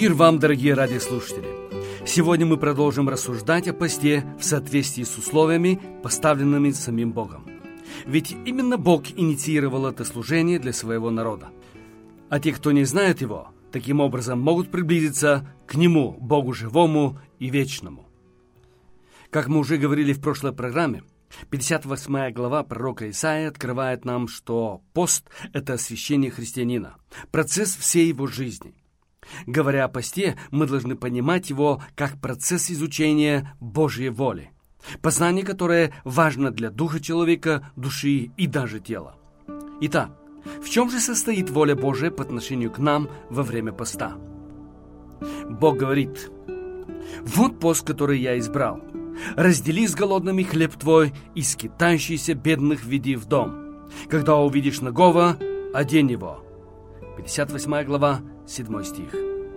Мир вам, дорогие радиослушатели! Сегодня мы продолжим рассуждать о посте в соответствии с условиями, поставленными самим Богом. Ведь именно Бог инициировал это служение для своего народа. А те, кто не знает Его, таким образом могут приблизиться к Нему, Богу живому и вечному. Как мы уже говорили в прошлой программе, 58 глава пророка Исаии открывает нам, что пост – это освящение христианина, процесс всей его жизни. Говоря о посте, мы должны понимать его как процесс изучения Божьей воли, познание, которое важно для духа человека, души и даже тела. Итак, в чем же состоит воля Божия по отношению к нам во время поста? Бог говорит: «Вот пост, который я избрал. Раздели с голодными хлеб твой, и скитающийся бедных веди в дом. Когда увидишь нагого, одень его». 58 глава, 7 стих.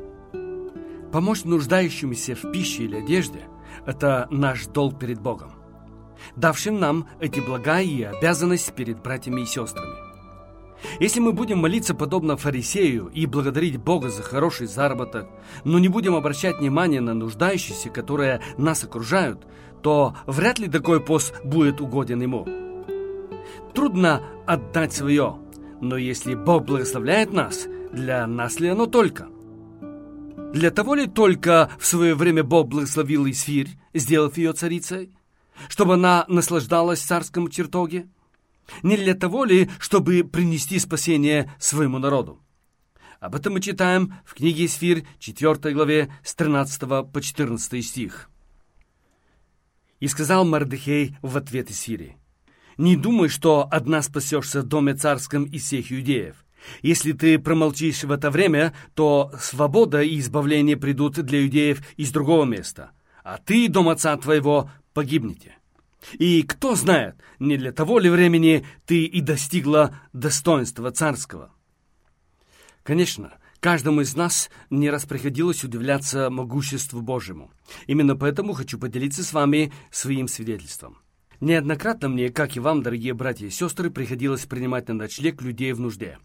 Помочь нуждающимся в пище или одежде – это наш долг перед Богом, давшим нам эти блага и обязанность перед братьями и сестрами. Если мы будем молиться подобно фарисею и благодарить Бога за хороший заработок, но не будем обращать внимание на нуждающихся, которые нас окружают, то вряд ли такой пост будет угоден Ему. Трудно отдать свое, но если Бог благословляет нас, для нас ли оно только? Для того ли только в свое время Бог благословил Исфирь, сделав ее царицей, чтобы она наслаждалась в царском чертоге? Не для того ли, чтобы принести спасение своему народу? Об этом мы читаем в книге Исфирь, 4 главе, с 13 по 14 стих. «И сказал Мордехей в ответ Исфире: не думай, что одна спасешься в доме царском из всех иудеев. Если ты промолчишь в это время, то свобода и избавление придут для иудеев из другого места, а ты и дом отца твоего погибнете. И кто знает, не для того ли времени ты и достигла достоинства царского». Конечно, каждому из нас не раз приходилось удивляться могуществу Божьему. Именно поэтому хочу поделиться с вами своим свидетельством. Неоднократно мне, как и вам, дорогие братья и сестры, приходилось принимать на ночлег людей в нужде.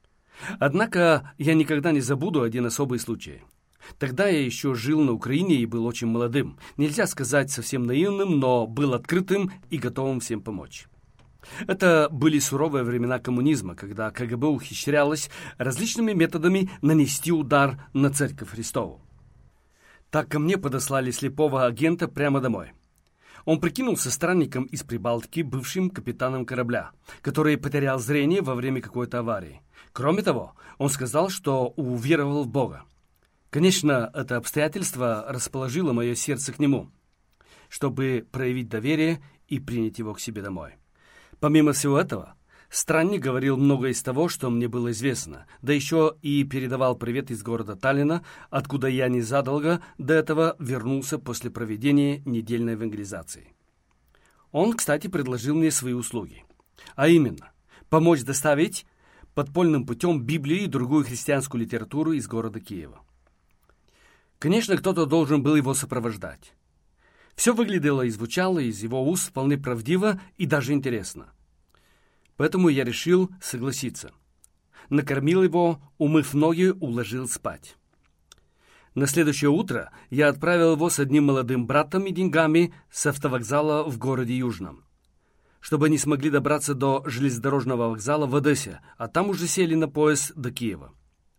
Однако я никогда не забуду один особый случай. Тогда я еще жил на Украине и был очень молодым. Нельзя сказать совсем наивным, но был открытым и готовым всем помочь. Это были суровые времена коммунизма, когда КГБ ухищрялось различными методами нанести удар на Церковь Христову. Так ко мне подослали слепого агента прямо домой. Он прикинулся странником из Прибалтики, бывшим капитаном корабля, который потерял зрение во время какой-то аварии. Кроме того, он сказал, что уверовал в Бога. Конечно, это обстоятельство расположило мое сердце к нему, чтобы проявить доверие и принять его к себе домой. Помимо всего этого, странник говорил многое из того, что мне было известно, да еще и передавал привет из города Таллина, откуда я незадолго до этого вернулся после проведения недельной евангелизации. Он, кстати, предложил мне свои услуги, а именно помочь доставить подпольным путем Библию и другую христианскую литературу из города Киева. Конечно, кто-то должен был его сопровождать. Все выглядело и звучало из его уст вполне правдиво и даже интересно. Поэтому я решил согласиться. Накормил его, умыв ноги, уложил спать. На следующее утро я отправил его с одним молодым братом и деньгами с автовокзала в городе Южном, чтобы они смогли добраться до железнодорожного вокзала в Одессе, а там уже сели на поезд до Киева.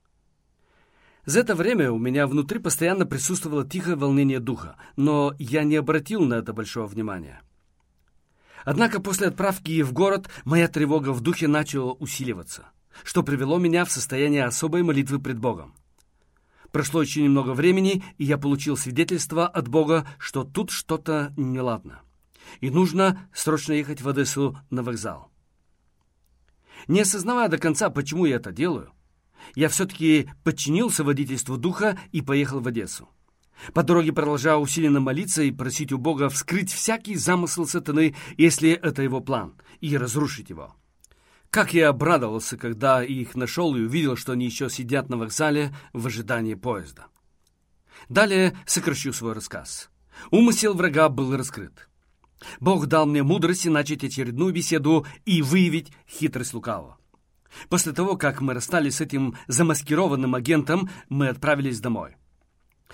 За это время у меня внутри постоянно присутствовало тихое волнение духа, но я не обратил на это большого внимания. Однако после отправки в город моя тревога в духе начала усиливаться, что привело меня в состояние особой молитвы пред Богом. Прошло еще немного времени, и я получил свидетельство от Бога, что тут что-то неладно, и нужно срочно ехать в Одессу на вокзал. Не осознавая до конца, почему я это делаю, я все-таки подчинился водительству духа и поехал в Одессу. По дороге продолжал усиленно молиться и просить у Бога вскрыть всякий замысел сатаны, если это его план, и разрушить его. Как я обрадовался, когда их нашел и увидел, что они еще сидят на вокзале в ожидании поезда. Далее сокращу свой рассказ. Умысел врага был раскрыт. Бог дал мне мудрость начать очередную беседу и выявить хитрость лукавого. После того, как мы расстались с этим замаскированным агентом, мы отправились домой.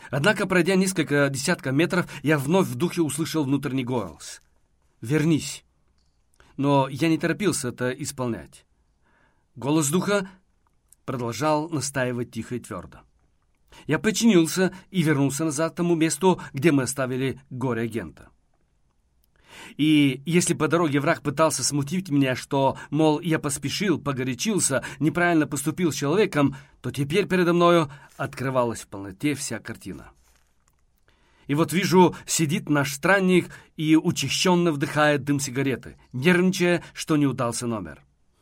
Однако, пройдя несколько десятков метров, я вновь в духе услышал внутренний голос: «Вернись». Но я не торопился это исполнять. Голос духа продолжал настаивать тихо и твердо. Я подчинился и вернулся назад к тому месту, где мы оставили горе-агента. И если по дороге враг пытался смутить меня, что, мол, я поспешил, погорячился, неправильно поступил с человеком, то теперь передо мною открывалась в полноте вся картина. И вот вижу, сидит наш странник и учащенно вдыхает дым сигареты, нервничая, что не удался номер.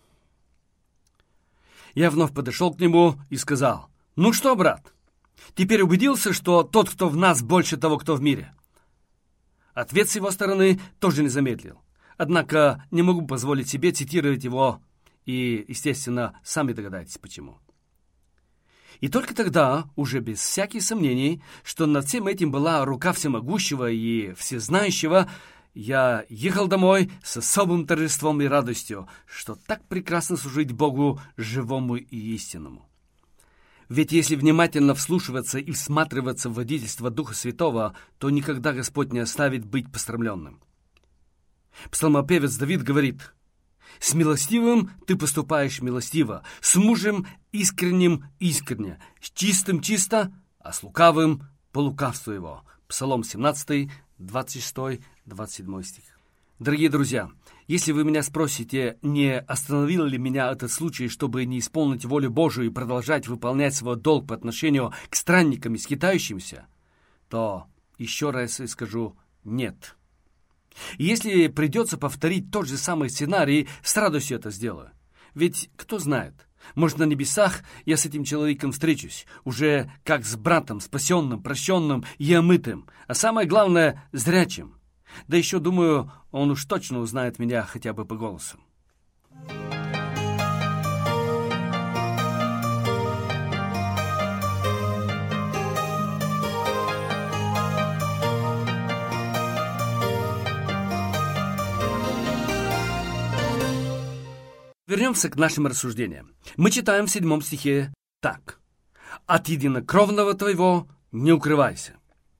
Я вновь подошел к нему и сказал: «Ну что, брат, теперь убедился, что тот, кто в нас, больше того, кто в мире?» Ответ с его стороны тоже не замедлил. Однако не могу позволить себе цитировать его, и, естественно, сами догадаетесь, почему. И только тогда, уже без всяких сомнений, что над всем этим была рука всемогущего и всезнающего, я ехал домой с особым торжеством и радостью, что так прекрасно служить Богу живому и истинному. Ведь если внимательно вслушиваться и всматриваться в водительство Духа Святого, то никогда Господь не оставит быть посрамленным. Псалмопевец Давид говорит: «С милостивым ты поступаешь милостиво, с мужем искренним искренне, с чистым чисто, а с лукавым по лукавству его». Псалом 17, 26, 27 стих. Дорогие друзья, если вы меня спросите, не остановил ли меня этот случай, чтобы не исполнить волю Божию и продолжать выполнять свой долг по отношению к странникам и скитающимся, то еще раз скажу «нет». И если придется повторить тот же самый сценарий, с радостью это сделаю. Ведь кто знает, может, на небесах я с этим человеком встречусь, уже как с братом, спасенным, прощенным и омытым, а самое главное, зрячим. Да еще, думаю, он уж точно узнает меня хотя бы по голосу. Вернемся к нашим рассуждениям. Мы читаем в 7 стихе так: «От единокровного твоего не укрывайся».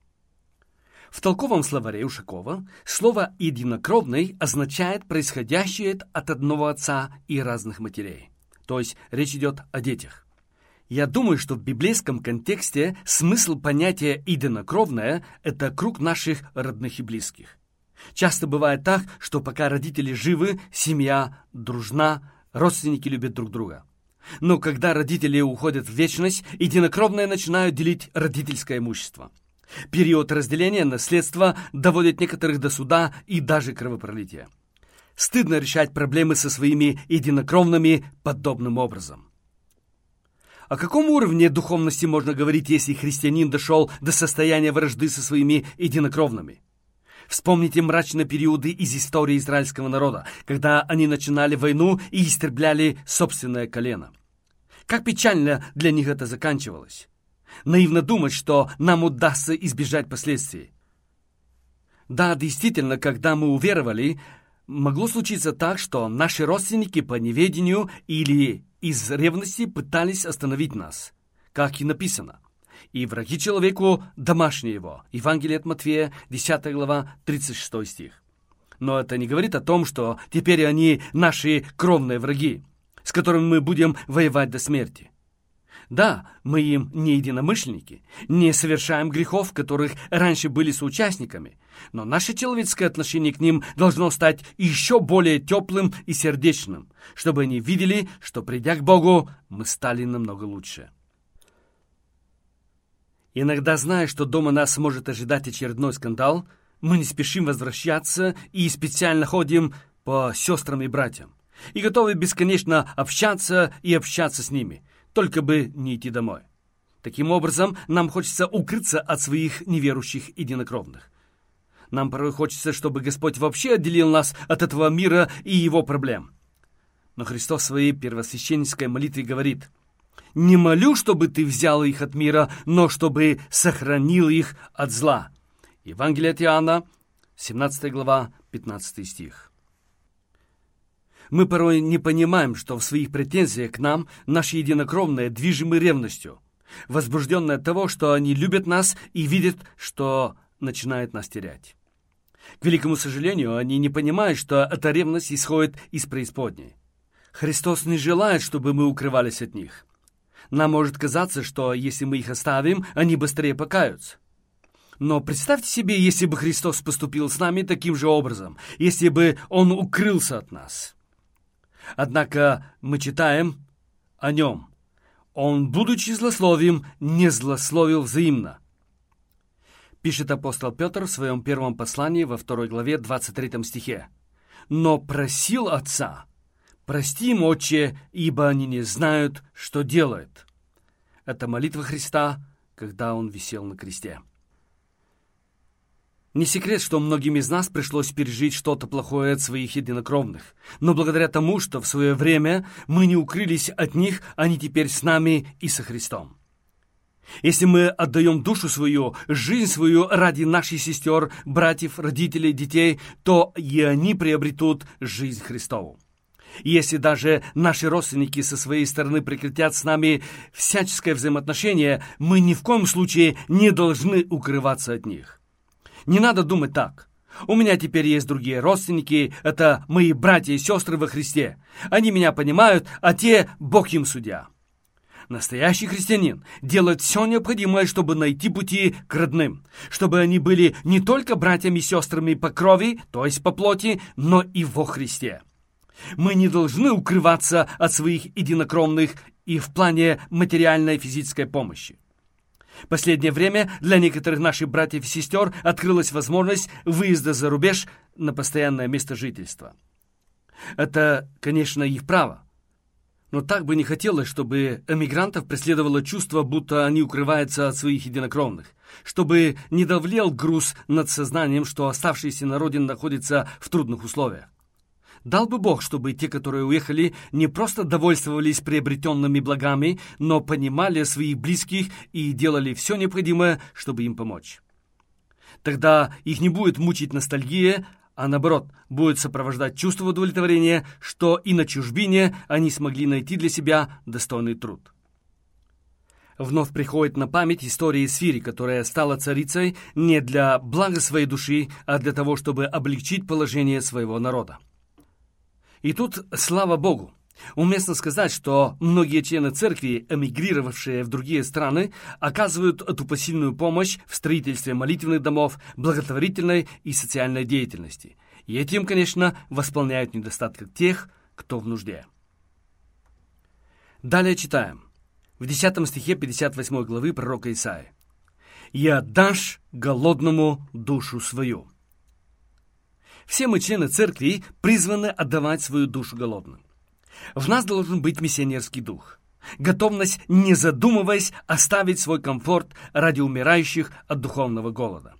В толковом словаре Ушакова слово «единокровный» означает происходящее от одного отца и разных матерей. То есть речь идет о детях. Я думаю, что в библейском контексте смысл понятия «единокровное» — это круг наших родных и близких. Часто бывает так, что пока родители живы, семья дружна, родственники любят друг друга. Но когда родители уходят в вечность, единокровные начинают делить родительское имущество. Период разделения наследства доводит некоторых до суда и даже кровопролития. Стыдно решать проблемы со своими единокровными подобным образом. О каком уровне духовности можно говорить, если христианин дошел до состояния вражды со своими единокровными? Вспомните мрачные периоды из истории израильского народа, когда они начинали войну и истребляли собственное колено. Как печально для них это заканчивалось. Наивно думать, что нам удастся избежать последствий. Да, действительно, когда мы уверовали, могло случиться так, что наши родственники по неведению или из ревности пытались остановить нас, как и написано. И враги человеку домашние его. Евангелие от Матфея, 10 глава, 36 стих. Но это не говорит о том, что теперь они наши кровные враги, с которыми мы будем воевать до смерти. Да, мы им не единомышленники, не совершаем грехов, в которых раньше были соучастниками, но наше человеческое отношение к ним должно стать еще более теплым и сердечным, чтобы они видели, что, придя к Богу, мы стали намного лучше. Иногда, зная, что дома нас может ожидать очередной скандал, мы не спешим возвращаться и специально ходим по сестрам и братьям, и готовы бесконечно общаться с ними, только бы не идти домой. Таким образом, нам хочется укрыться от своих неверующих единокровных. Нам порой хочется, чтобы Господь вообще отделил нас от этого мира и его проблем. Но Христос в своей первосвященнической молитве говорит: «Не молю, чтобы ты взял их от мира, но чтобы сохранил их от зла». Евангелие от Иоанна, 17 глава, 15 стих. Мы порой не понимаем, что в своих претензиях к нам наши единокровные движимы ревностью. возбужденные от того, что они любят нас и видят, что начинают нас терять. К великому сожалению, они не понимают, что эта ревность исходит из преисподней. Христос не желает, чтобы мы укрывались от них. Нам может казаться, что если мы их оставим, они быстрее покаются. Но представьте себе, если бы Христос поступил с нами таким же образом, если бы Он укрылся от нас. Однако мы читаем о Нем. Он, будучи злословием, не злословил взаимно. Пишет апостол Петр в своем первом послании во 2 главе 23 стихе. «Но просил Отца, прости им, Отче, ибо они не знают, что делают». Это молитва Христа, когда Он висел на кресте. Не секрет, что многим из нас пришлось пережить что-то плохое от своих единокровных. Но благодаря тому, что в свое время мы не укрылись от них, они теперь с нами и со Христом. Если мы отдаем душу свою, жизнь свою ради наших сестер, братьев, родителей, детей, то и они приобретут жизнь Христову. И если даже наши родственники со своей стороны прекратят с нами всяческое взаимоотношение, мы ни в коем случае не должны укрываться от них. Не надо думать так. У меня теперь есть другие родственники, это мои братья и сестры во Христе. Они меня понимают, а те – Бог им судья. Настоящий христианин делает все необходимое, чтобы найти пути к родным, чтобы они были не только братьями и сестрами по крови, то есть по плоти, но и во Христе. Мы не должны укрываться от своих единокровных и в плане материальной и физической помощи. В последнее время для некоторых наших братьев и сестер открылась возможность выезда за рубеж на постоянное место жительства. Это, конечно, их право. Но так бы не хотелось, чтобы эмигрантов преследовало чувство, будто они укрываются от своих единокровных, чтобы не давлел груз над сознанием, что оставшиеся на родине находятся в трудных условиях. Дал бы Бог, чтобы те, которые уехали, не просто довольствовались приобретенными благами, но понимали своих близких и делали все необходимое, чтобы им помочь. Тогда их не будет мучить ностальгия, а наоборот, будет сопровождать чувство удовлетворения, что и на чужбине они смогли найти для себя достойный труд. Вновь приходит на память история Эсфири, которая стала царицей не для блага своей души, а для того, чтобы облегчить положение своего народа. И тут, слава Богу, уместно сказать, что многие члены церкви, эмигрировавшие в другие страны, оказывают эту посильную помощь в строительстве молитвенных домов, благотворительной и социальной деятельности. И этим, конечно, восполняют недостатки тех, кто в нужде. Далее читаем. В 10 стихе 58 главы пророка Исаии. «И отдашь голодному душу свою». Все мы, члены церкви, призваны отдавать свою душу голодным. В нас должен быть миссионерский дух. Готовность, не задумываясь, оставить свой комфорт ради умирающих от духовного голода.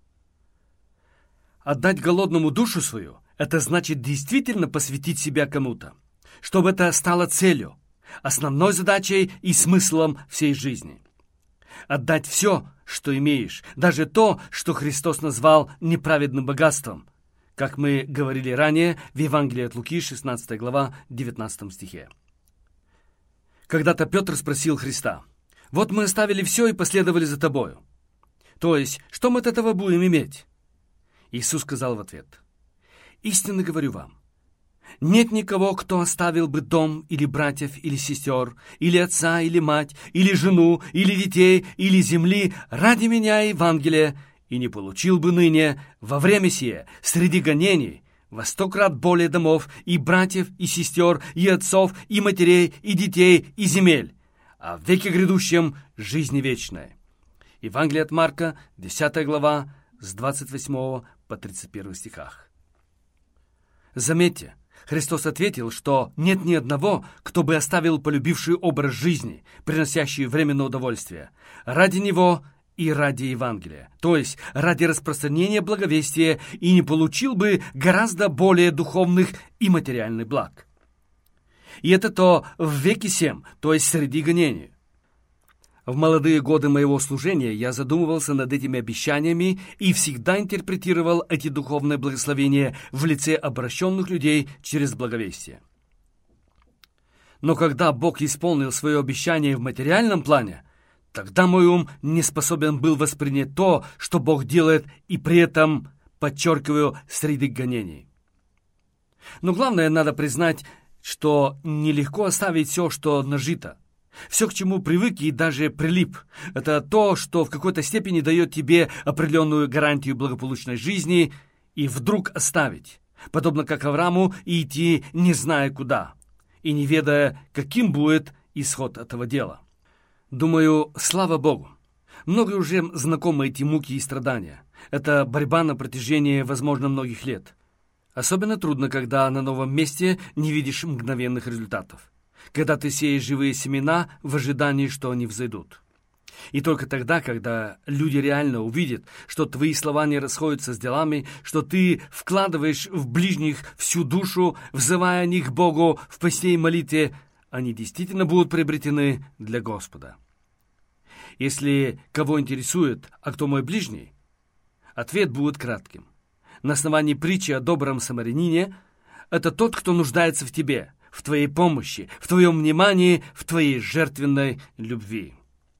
Отдать голодному душу свою – это значит действительно посвятить себя кому-то, чтобы это стало целью, основной задачей и смыслом всей жизни. Отдать все, что имеешь, даже то, что Христос назвал неправедным богатством, как мы говорили ранее в Евангелии от Луки, 16 глава, 19 стихе. Когда-то Петр спросил Христа: «Вот мы оставили все и последовали за Тобою. То есть, что мы от этого будем иметь?» Иисус сказал в ответ: «Истинно говорю вам, нет никого, кто оставил бы дом или братьев, или сестер, или отца, или мать, или жену, или детей, или земли ради меня и Евангелия, и не получил бы ныне, во время сие, среди гонений, во 100 крат более домов, и братьев, и сестер, и отцов, и матерей, и детей, и земель, а в веке грядущем жизни вечной». Евангелие от Марка, 10 глава, с 28 по 31 стихах. Заметьте, Христос ответил, что нет ни одного, кто бы оставил полюбивший образ жизни, приносящий временное удовольствие, ради Него и ради Евангелия, то есть ради распространения благовестия, и не получил бы гораздо более духовных и материальных благ. И это то в веке сем, то есть среди гонений. В молодые годы моего служения я задумывался над этими обещаниями и всегда интерпретировал эти духовные благословения в лице обращенных людей через благовестие. Но когда Бог исполнил свое обещание в материальном плане, Тогда мой ум не способен был воспринять то, что Бог делает, и при этом, подчеркиваю, среди гонений. Но главное, надо признать, что нелегко оставить все, что нажито. Все, к чему привык и даже прилип, это то, что в какой-то степени дает тебе определенную гарантию благополучной жизни, и вдруг оставить, подобно как Аврааму, и идти не зная куда, и не ведая, каким будет исход этого дела. Думаю, слава Богу, многие уже знакомы эти муки и страдания. Это борьба на протяжении, возможно, многих лет. Особенно трудно, когда на новом месте не видишь мгновенных результатов, когда ты сеешь живые семена в ожидании, что они взойдут. И только тогда, когда люди реально увидят, что твои слова не расходятся с делами, что ты вкладываешь в ближних всю душу, взывая о них Богу в посте и молитве, они действительно будут приобретены для Господа. Если кого интересует, а кто мой ближний, ответ будет кратким. На основании притчи о добром самарянине это тот, кто нуждается в тебе, в твоей помощи, в твоем внимании, в твоей жертвенной любви.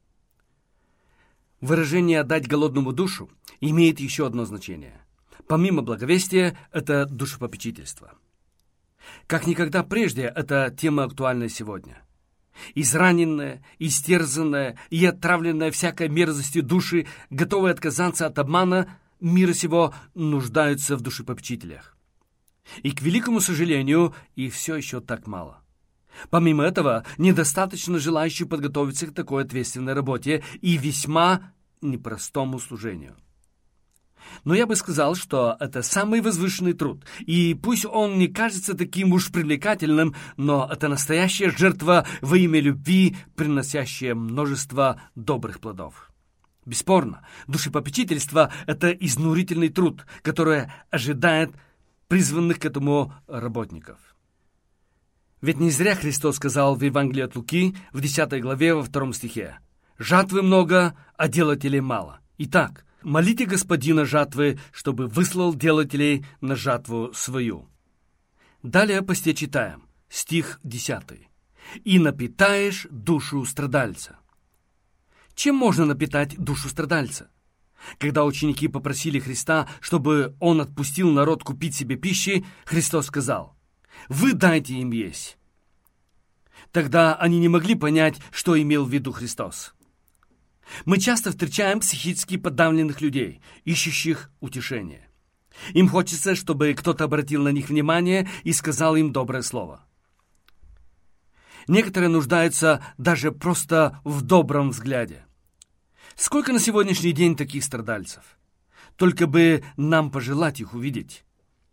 Выражение «отдать голодному душу» имеет еще одно значение. Помимо благовестия, это душепопечительство. Как никогда прежде, эта тема актуальна сегодня. Израненная, истерзанная и отравленная всякой мерзостью души, готовые отказаться от обмана мира сего, нуждаются в душепопечителях. И, к великому сожалению, их все еще так мало. Помимо этого, недостаточно желающих подготовиться к такой ответственной работе и весьма непростому служению. Но я бы сказал, что это самый возвышенный труд, и пусть он не кажется таким уж привлекательным, но это настоящая жертва во имя любви, приносящая множество добрых плодов. Бесспорно, душепопечительство – это изнурительный труд, который ожидает призванных к этому работников. Ведь не зря Христос сказал в Евангелии от Луки в 10 главе во 2 стихе: «Жатвы много, а делателей мало. Итак, молите Господина жатвы, чтобы выслал делателей на жатву свою». Далее по посте читаем, стих 10. «И напитаешь душу страдальца». Чем можно напитать душу страдальца? Когда ученики попросили Христа, чтобы Он отпустил народ купить себе пищи, Христос сказал: «Вы дайте им есть». Тогда они не могли понять, что имел в виду Христос. Мы часто встречаем психически подавленных людей, ищущих утешения. Им хочется, чтобы кто-то обратил на них внимание и сказал им доброе слово. Некоторые нуждаются даже просто в добром взгляде. Сколько на сегодняшний день таких страдальцев? Только бы нам пожелать их увидеть.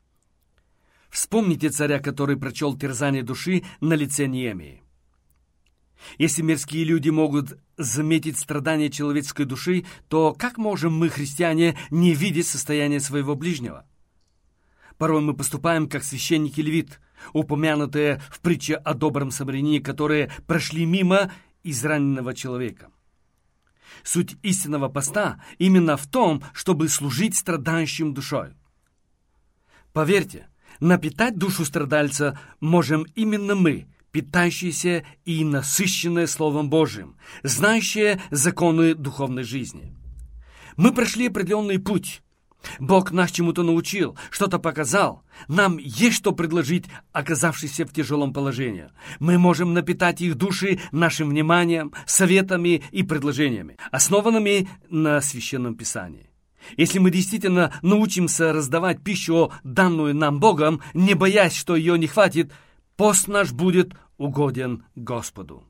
Вспомните царя, который прочел терзание души на лице Неемии. Если мирские люди могут заметить страдания человеческой души, то как можем мы, христиане, не видеть состояние своего ближнего? Порой мы поступаем как священники левит, упомянутые в притче о добром самарянине, которые прошли мимо израненного человека. Суть истинного поста именно в том, чтобы служить страдающим душой. Поверьте, напитать душу страдальца можем именно мы, питающиеся и насыщенные Словом Божьим, знающие законы духовной жизни. Мы прошли определенный путь. Бог нас чему-то научил, что-то показал. Нам есть что предложить, оказавшимся в тяжелом положении. Мы можем напитать их души нашим вниманием, советами и предложениями, основанными на Священном Писании. Если мы действительно научимся раздавать пищу, данную нам Богом, не боясь, что ее не хватит, пост наш будет угоден Господу.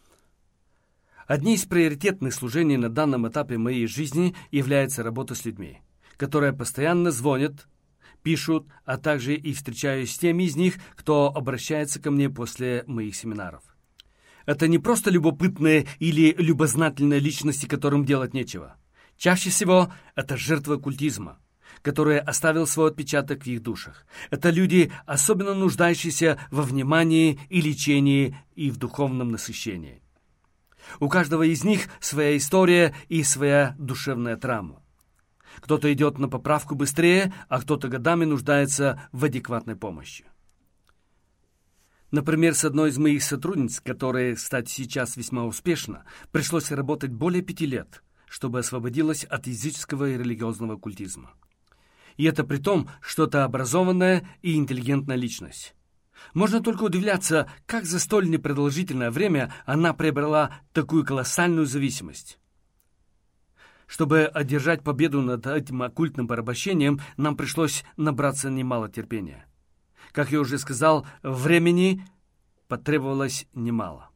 Одни из приоритетных служений на данном этапе моей жизни является работа с людьми, которые постоянно звонят, пишут, а также и встречаюсь с теми из них, кто обращается ко мне после моих семинаров. Это не просто любопытные или любознательные личности, которым делать нечего. Чаще всего это жертвы оккультизма, который оставил свой отпечаток в их душах. Это люди, особенно нуждающиеся во внимании и лечении и в духовном насыщении. У каждого из них своя история и своя душевная травма. Кто-то идет на поправку быстрее, а кто-то годами нуждается в адекватной помощи. Например, с одной из моих сотрудниц, которая, кстати, сейчас весьма успешна, пришлось работать более 5 лет, чтобы освободилась от языческого и религиозного культизма. И это при том, что это образованная и интеллигентная личность. Можно только удивляться, как за столь непродолжительное время она приобрела такую колоссальную зависимость. Чтобы одержать победу над этим оккультным порабощением, нам пришлось набраться немало терпения. Как я уже сказал, времени потребовалось немало.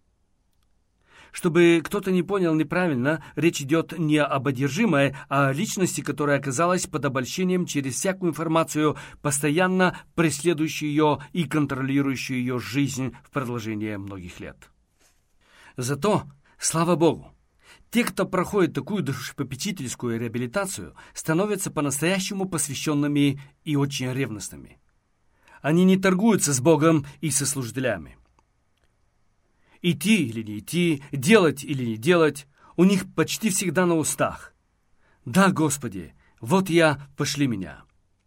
Чтобы кто-то не понял неправильно, речь идет не об одержимой, а о личности, которая оказалась под обольщением через всякую информацию, постоянно преследующую ее и контролирующую ее жизнь в продолжение многих лет. Зато, слава Богу, те, кто проходит такую душепопечительскую реабилитацию, становятся по-настоящему посвященными и очень ревностными. Они не торгуются с Богом и со служителями. Идти или не идти, делать или не делать, у них почти всегда на устах. «Да, Господи, вот я, пошли меня».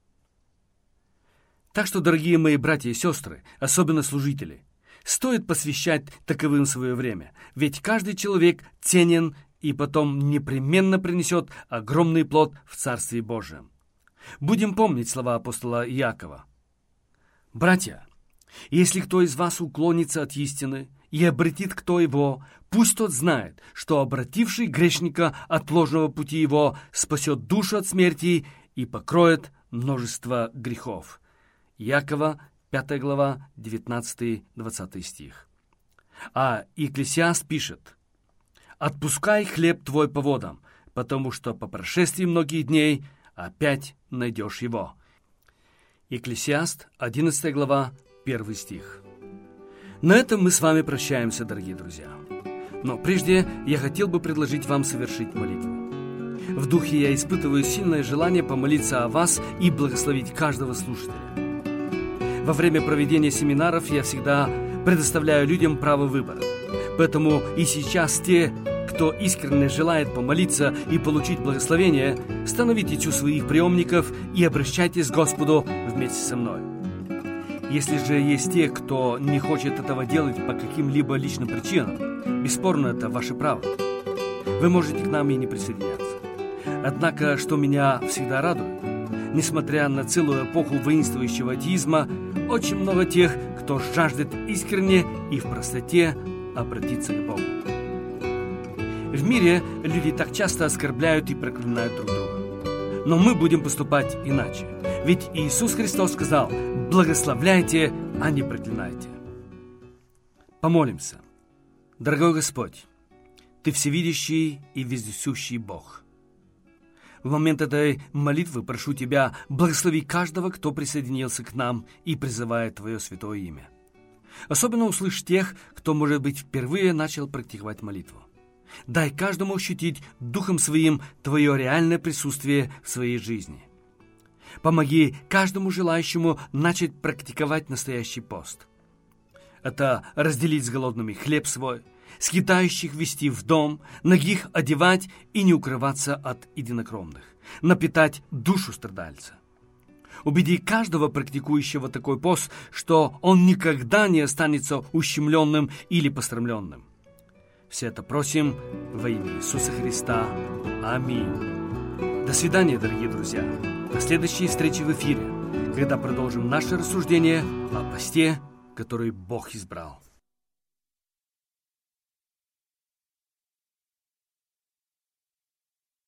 Так что, дорогие мои братья и сестры, особенно служители, стоит посвящать таковым свое время, ведь каждый человек ценен и потом непременно принесет огромный плод в Царстве Божьем. Будем помнить слова апостола Иакова. «Братья, если кто из вас уклонится от истины и обратит кто его, пусть тот знает, что обративший грешника от ложного пути его спасет душу от смерти и покроет множество грехов». Иакова, 5 глава, 19-20 стих. А Екклесиаст пишет: «Отпускай хлеб твой по водам, потому что по прошествии многих дней опять найдешь его». Екклесиаст, 11 глава, 1 стих. На этом мы с вами прощаемся, дорогие друзья. Но прежде я хотел бы предложить вам совершить молитву. В духе я испытываю сильное желание помолиться о вас и благословить каждого слушателя. Во время проведения семинаров я всегда предоставляю людям право выбора. Поэтому и сейчас те, кто искренне желает помолиться и получить благословение, становитесь у своих приемников и обращайтесь к Господу вместе со мной. Если же есть те, кто не хочет этого делать по каким-либо личным причинам, бесспорно, это ваше право. Вы можете к нам и не присоединяться. Однако, что меня всегда радует, несмотря на целую эпоху воинствующего атеизма, очень много тех, кто жаждет искренне и в простоте обратиться к Богу. В мире люди так часто оскорбляют и проклинают друг друга. Но мы будем поступать иначе. Ведь Иисус Христос сказал: «Благословляйте, а не проклинайте». Помолимся. Дорогой Господь, Ты всевидящий и вездесущий Бог. В момент этой молитвы прошу Тебя, благослови каждого, кто присоединился к нам и призывает Твое святое имя. Особенно услышь тех, кто, может быть, впервые начал практиковать молитву. Дай каждому ощутить Духом Своим Твое реальное присутствие в своей жизни. Помоги каждому желающему начать практиковать настоящий пост. Это разделить с голодными хлеб свой, скитающих вести в дом, нагих одевать и не укрываться от единокровных, напитать душу страдальца. Убеди каждого практикующего такой пост, что он никогда не останется ущемленным или посрамленным. Все это просим во имя Иисуса Христа. Аминь. До свидания, дорогие друзья. До следующей встречи в эфире, когда продолжим наше рассуждение о посте, который Бог избрал.